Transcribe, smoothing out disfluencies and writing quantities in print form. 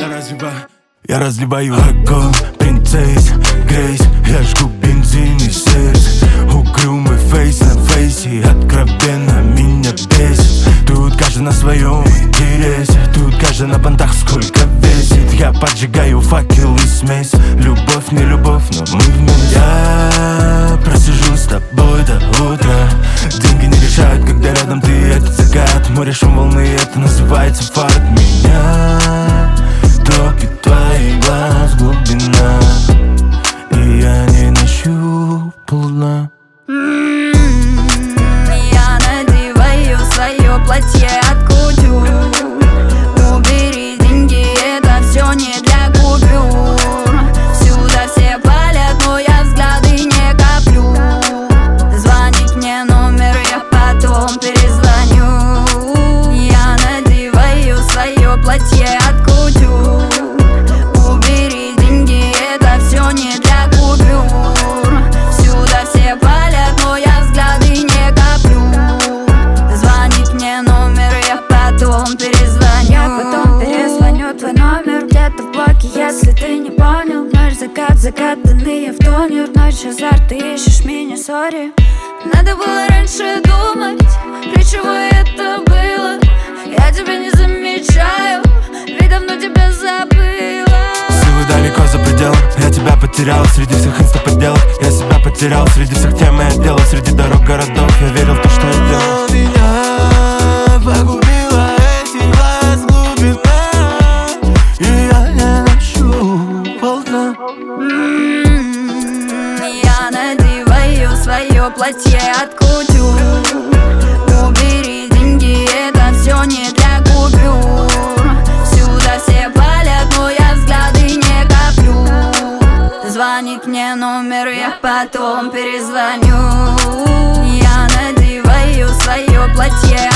Я разливаю огонь, принцесс, Грейс. Я жгу бензин и сердце. Угрюмый фейс на фейсе, откровенно меня бесит. Тут каждый на своем интересе, тут каждый на понтах сколько весит. Я поджигаю факел и смесь. Любовь, не любовь, но мы вместе. Я просижу с тобой до утра. Деньги не решают, когда рядом ты, это закат. Море, шум волны, это называется фарт. Меня топит твои глаз глубина, и я не нащупал дна. Я надеваю свое платье от кутюр. Убери деньги, это все не для купюр. Сюда все палят, но я взгляды не коплю. Звонит мне номер, я потом перезвоню. Я надеваю свое платье от кутюр. Убери деньги, это все не для купюр. Сюда все палят, но я взгляды не коплю. Звонит мне номер, я потом перезвоню. Я потом перезвоню, твой номер где-то в блоке, если ты не понял. Наш закат, закатанный в тонер. Ночь, азарт, ты ищешь меня, сори. Надо было раньше думать, для чего это было. Я тебя не замечаю, ведь давно тебя забыла. Силы далеко за пределом, я тебя потерял среди всех инста-подделок. Я себя потерял среди всех тем и отделов. Среди дорог, городов, я верил в то, что я делал. Меня погубила этих глаз глубина, и я не нащупал дна. Я надеваю свое платье от кутюр. Убери деньги, это все не для купюр. Сюда все палят, но я взгляды не коплю. Звонит мне номер, я потом перезвоню. Я надеваю свое платье